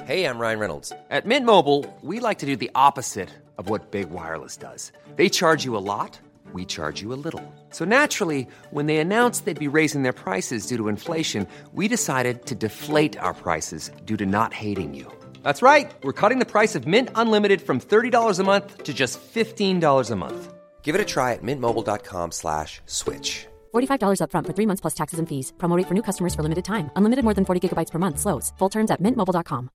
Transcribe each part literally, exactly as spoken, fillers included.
Hey, I'm Ryan Reynolds. At Mint Mobile, we like to do the opposite of what Big Wireless does. They charge you a lot, we charge you a little. So naturally, when they announced they'd be raising their prices due to inflation, we decided to deflate our prices due to not hating you. That's right. We're cutting the price of Mint Unlimited from thirty dollars a month to just fifteen dollars a month. Give it a try at mintmobile.com slash switch. forty-five dollars up front for three months plus taxes and fees. Promo rate for new customers for limited time. Unlimited more than forty gigabytes per month. Slows full terms at mint mobile dot com.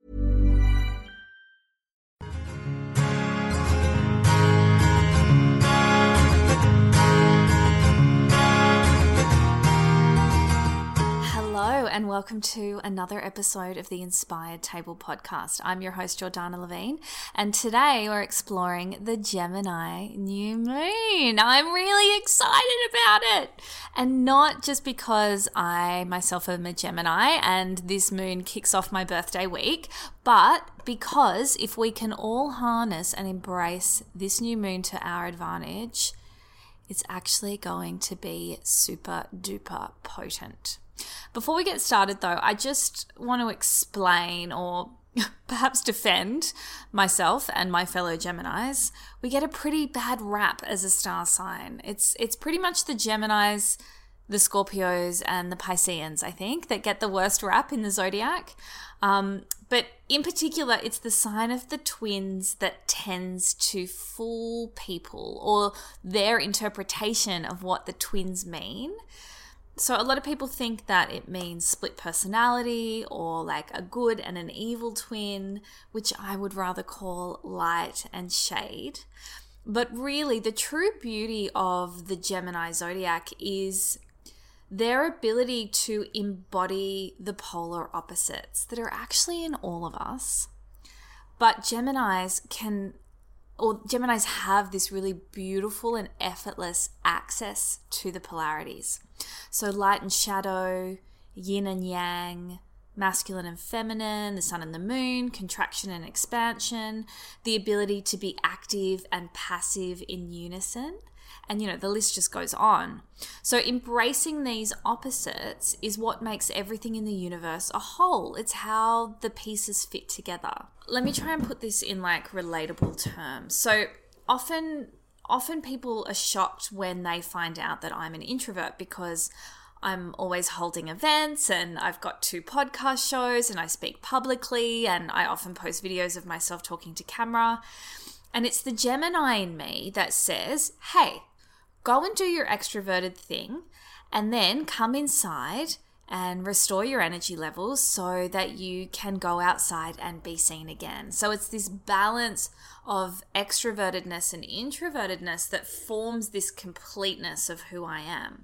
Hello and welcome to another episode of the Inspired Table podcast. I'm your host Jordana Levine, and today we're exploring the Gemini new moon. I'm really excited about it, and not just because I myself am a Gemini and this moon kicks off my birthday week, but because if we can all harness and embrace this new moon to our advantage, it's actually going to be super duper potent. Before we get started though, I just want to explain or perhaps defend myself and my fellow Geminis. We get a pretty bad rap as a star sign. It's it's pretty much the Geminis, the Scorpios and the Pisceans, I think, that get the worst rap in the zodiac. Um, but in particular, it's the sign of the twins that tends to fool people or their interpretation of what the twins mean. So a lot of people think that it means split personality or like a good and an evil twin, which I would rather call light and shade. But really, the true beauty of the Gemini zodiac is their ability to embody the polar opposites that are actually in all of us. But Geminis can, or Geminis have this really beautiful and effortless access to the polarities. So light and shadow, yin and yang, masculine and feminine, the sun and the moon, contraction and expansion, the ability to be active and passive in unison. And, you know, the list just goes on. So embracing these opposites is what makes everything in the universe a whole. It's how the pieces fit together. Let me try and put this in like relatable terms. So often, often people are shocked when they find out that I'm an introvert because I'm always holding events and I've got two podcast shows and I speak publicly and I often post videos of myself talking to camera. And it's the Gemini in me that says, hey, go and do your extroverted thing and then come inside and restore your energy levels so that you can go outside and be seen again. So it's this balance of extrovertedness and introvertedness that forms this completeness of who I am.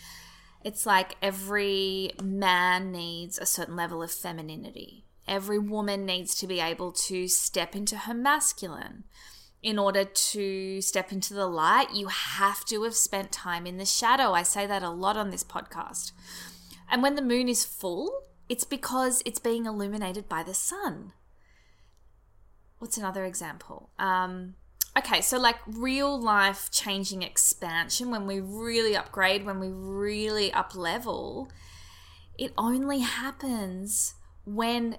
It's like every man needs a certain level of femininity. Every woman needs to be able to step into her masculine. In order to step into the light, you have to have spent time in the shadow. I say that a lot on this podcast. And when the moon is full, it's because it's being illuminated by the sun. What's another example? Um, okay, so like real life changing expansion, when we really upgrade, when we really up level, it only happens when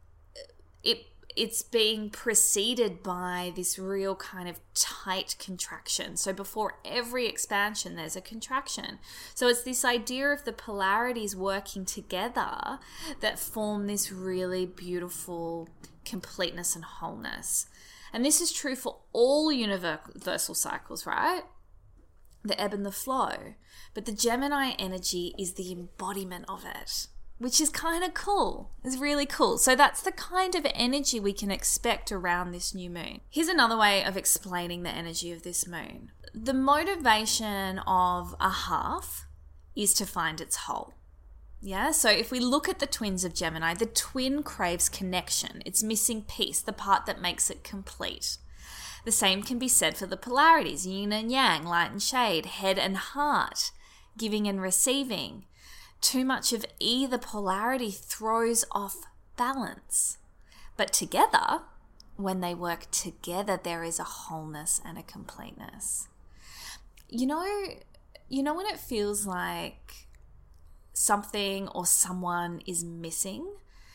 it it's being preceded by this real kind of tight contraction. So before every expansion, there's a contraction. So it's this idea of the polarities working together that form this really beautiful completeness and wholeness. And this is true for all universal cycles, right? The ebb and the flow. But the Gemini energy is the embodiment of it, which is kind of cool. It's really cool. So that's the kind of energy we can expect around this new moon. Here's another way of explaining the energy of this moon. The motivation of a half is to find its whole. Yeah, so if we look at the twins of Gemini, the twin craves connection. It's missing piece, the part that makes it complete. The same can be said for the polarities, yin and yang, light and shade, head and heart, giving and receiving. Too much of either polarity throws off balance. But together, when they work together, there is a wholeness and a completeness. You know, you know when it feels like something or someone is missing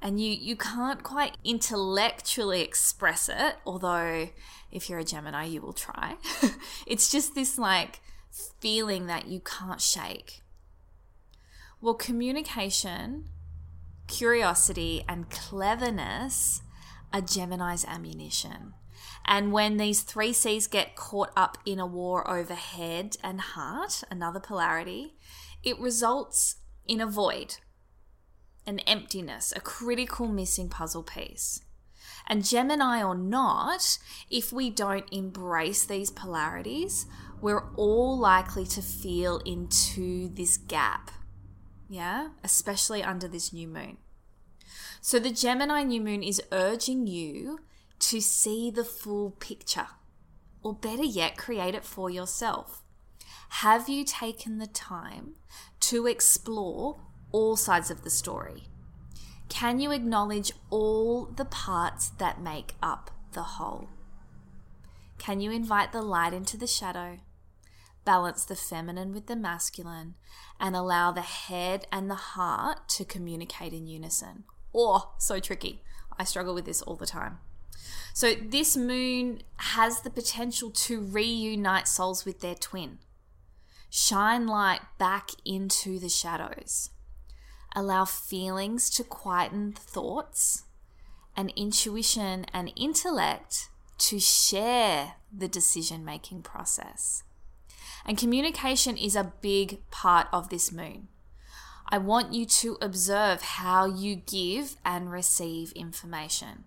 And you, you can't quite intellectually express it, although if you're a Gemini, you will try. It's just this like feeling that you can't shake. Well, communication, curiosity, and cleverness are Gemini's ammunition. And when these three C's get caught up in a war over head and heart, another polarity, it results in a void, an emptiness, a critical missing puzzle piece. And Gemini or not, if we don't embrace these polarities, we're all likely to feel into this gap, yeah, especially under this new moon. So the Gemini new moon is urging you to see the full picture, or better yet, create it for yourself. Have you taken the time to explore all sides of the story? Can you acknowledge all the parts that make up the whole? Can you invite the light into the shadow, balance the feminine with the masculine, and allow the head and the heart to communicate in unison? Oh, so tricky. I struggle with this all the time. So this moon has the potential to reunite souls with their twin. Shine light back into the shadows. Allow feelings to quieten thoughts, and intuition and intellect to share the decision-making process. And communication is a big part of this moon. I want you to observe how you give and receive information.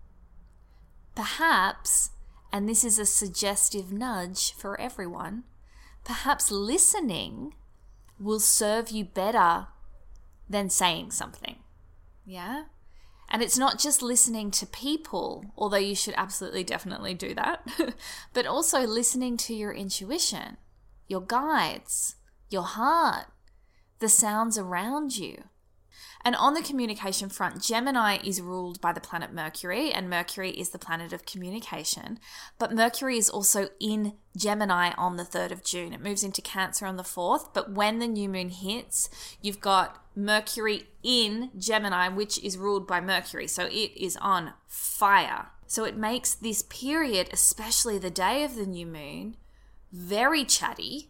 Perhaps, and this is a suggestive nudge for everyone, perhaps listening will serve you better than saying something. Yeah? And it's not just listening to people, although you should absolutely definitely do that, but also listening to your intuition, your guides, your heart, the sounds around you. And on the communication front, Gemini is ruled by the planet Mercury, and Mercury is the planet of communication. But Mercury is also in Gemini on the third of June. It moves into Cancer on the fourth, but when the new moon hits, you've got Mercury in Gemini, which is ruled by Mercury. So it is on fire. So it makes this period, especially the day of the new moon, very chatty,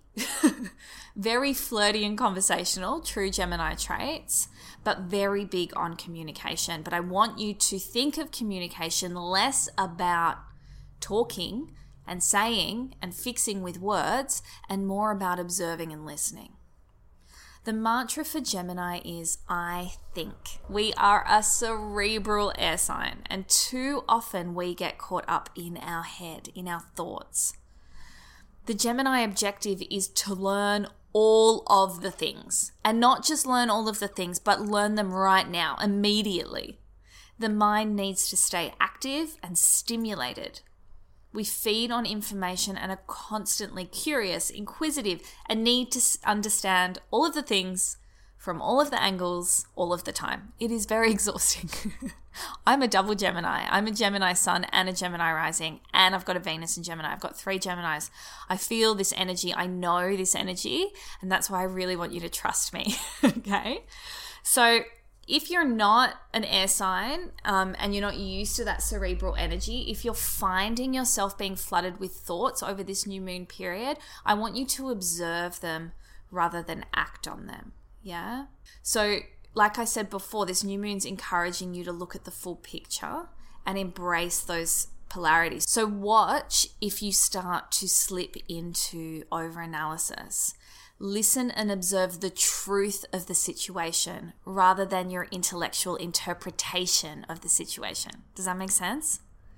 very flirty and conversational, true Gemini traits, but very big on communication. But I want you to think of communication less about talking and saying and fixing with words, and more about observing and listening. The mantra for Gemini is, I think. We are a cerebral air sign, and too often we get caught up in our head, in our thoughts. The Gemini objective is to learn all of the things, and not just learn all of the things, but learn them right now, immediately. The mind needs to stay active and stimulated. We feed on information and are constantly curious, inquisitive, and need to understand all of the things from all of the angles all of the time. It is very exhausting. I'm a double Gemini. I'm a Gemini sun and a Gemini rising, and I've got a Venus in Gemini. I've got three Geminis. I feel this energy. I know this energy, and that's why I really want you to trust me. Okay? So if you're not an air sign um, and you're not used to that cerebral energy, if you're finding yourself being flooded with thoughts over this new moon period, I want you to observe them rather than act on them. Yeah? So like I said before, this new moon's encouraging you to look at the full picture and embrace those polarities. So watch if you start to slip into overanalysis. Listen and observe the truth of the situation rather than your intellectual interpretation of the situation. Does that make sense?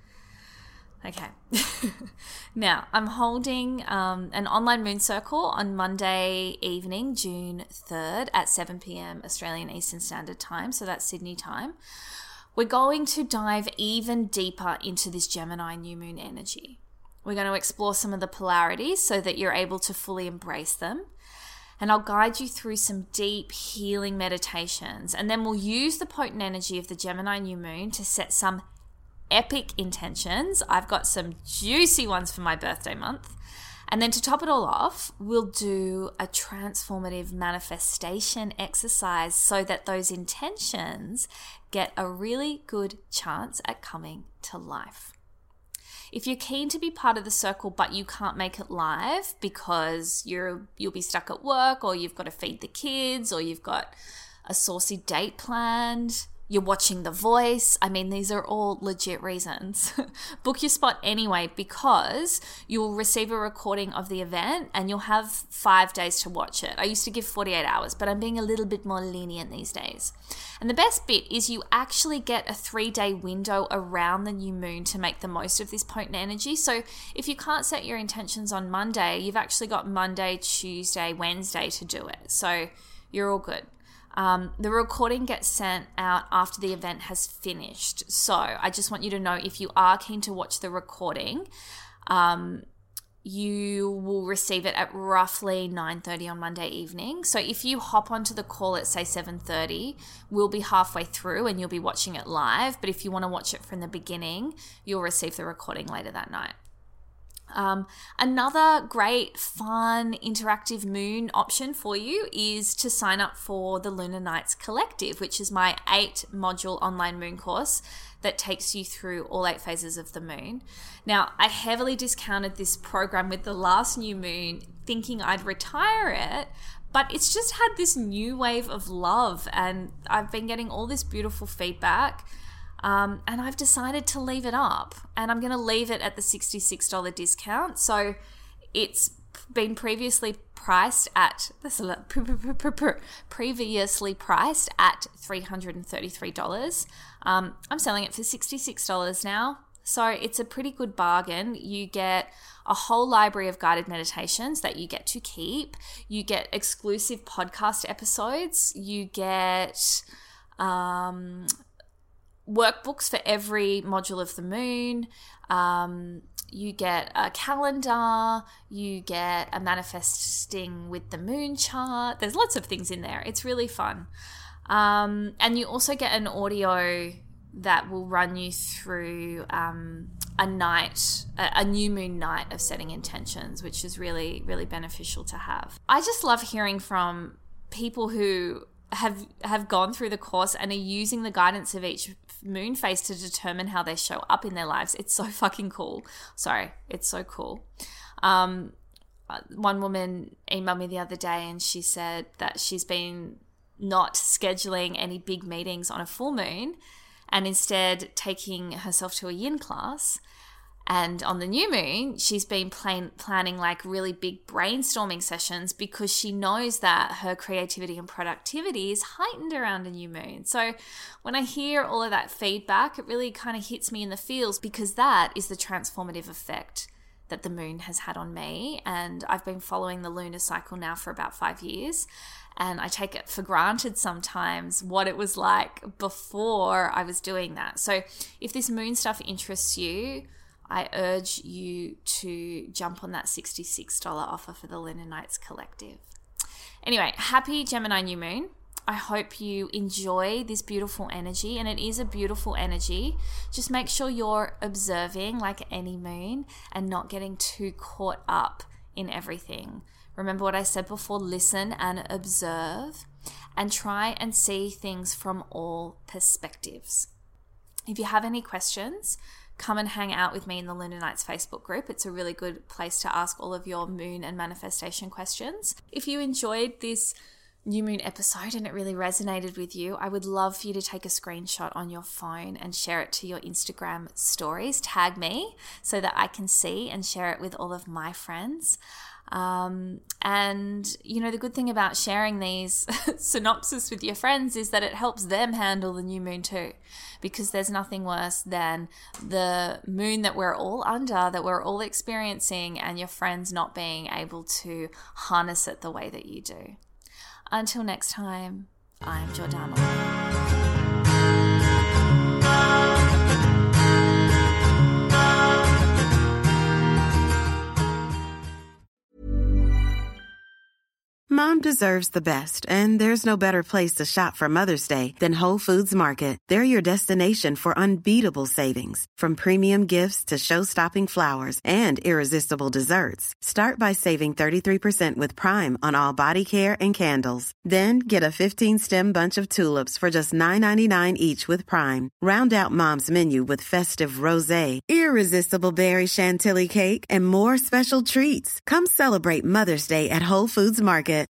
Okay. Now, I'm holding um, an online moon circle on Monday evening, June third at seven p.m. Australian Eastern Standard Time, so that's Sydney time. We're going to dive even deeper into this Gemini new moon energy. We're going to explore some of the polarities so that you're able to fully embrace them. And I'll guide you through some deep healing meditations. And then we'll use the potent energy of the Gemini new moon to set some epic intentions. I've got some juicy ones for my birthday month. And then to top it all off, we'll do a transformative manifestation exercise so that those intentions get a really good chance at coming to life. If you're keen to be part of the circle but you can't make it live because you're you'll be stuck at work, or you've got to feed the kids, or you've got a saucy date planned, you're watching The Voice, I mean, these are all legit reasons. Book your spot anyway, because you'll receive a recording of the event and you'll have five days to watch it. I used to give forty-eight hours, but I'm being a little bit more lenient these days. And the best bit is you actually get a three-day window around the new moon to make the most of this potent energy. So if you can't set your intentions on Monday, you've actually got Monday, Tuesday, Wednesday to do it. So you're all good. Um, the recording gets sent out after the event has finished. So I just want you to know, if you are keen to watch the recording, um, you will receive it at roughly nine thirty on Monday evening. So if you hop onto the call at, say, seven thirty, we'll be halfway through and you'll be watching it live. But if you want to watch it from the beginning, you'll receive the recording later that night. Um, another great, fun, interactive moon option for you is to sign up for the Lunar Nights Collective, which is my eight module online moon course that takes you through all eight phases of the moon. Now, I heavily discounted this program with the last new moon, thinking I'd retire it, but it's just had this new wave of love, and I've been getting all this beautiful feedback. Um, and I've decided to leave it up, and I'm going to leave it at the sixty-six dollars discount. So it's been previously priced at previously priced at three hundred thirty-three dollars. Um, I'm selling it for sixty-six dollars now. So it's a pretty good bargain. You get a whole library of guided meditations that you get to keep. You get exclusive podcast episodes. You get um workbooks for every module of the moon. Um, you get a calendar. You get a manifesting with the moon chart. There's lots of things in there. It's really fun. Um, and you also get an audio that will run you through um, a night, a, a new moon night of setting intentions, which is really, really beneficial to have. I just love hearing from people who have have gone through the course and are using the guidance of each moon phase to determine how they show up in their lives. It's so fucking cool. Sorry, it's so cool. Um, one woman emailed me the other day and she said that she's been not scheduling any big meetings on a full moon and instead taking herself to a yin class. And on the new moon, she's been plan- planning like really big brainstorming sessions because she knows that her creativity and productivity is heightened around a new moon. So when I hear all of that feedback, it really kind of hits me in the feels, because that is the transformative effect that the moon has had on me. And I've been following the lunar cycle now for about five years. And I take it for granted sometimes what it was like before I was doing that. So if this moon stuff interests you, I urge you to jump on that sixty-six dollars offer for the Lunar Nights Collective. Anyway, happy Gemini new moon. I hope you enjoy this beautiful energy, and it is a beautiful energy. Just make sure you're observing like any moon and not getting too caught up in everything. Remember what I said before, listen and observe and try and see things from all perspectives. If you have any questions, come and hang out with me in the Lunar Nights Facebook group. It's a really good place to ask all of your moon and manifestation questions. If you enjoyed this new moon episode and it really resonated with you, I would love for you to take a screenshot on your phone and share it to your Instagram stories. Tag me so that I can see and share it with all of my friends. Um, and, you know, the good thing about sharing these synopsis with your friends is that it helps them handle the new moon too, because there's nothing worse than the moon that we're all under, that we're all experiencing, and your friends not being able to harness it the way that you do. Until next time, I'm Jordana. Mom deserves the best, and there's no better place to shop for Mother's Day than Whole Foods Market. They're your destination for unbeatable savings, from premium gifts to show-stopping flowers and irresistible desserts. Start by saving thirty-three percent with Prime on all body care and candles. Then get a fifteen-stem bunch of tulips for just nine ninety-nine each with Prime. Round out Mom's menu with festive rosé, irresistible berry chantilly cake, and more special treats. Come celebrate Mother's Day at Whole Foods Market.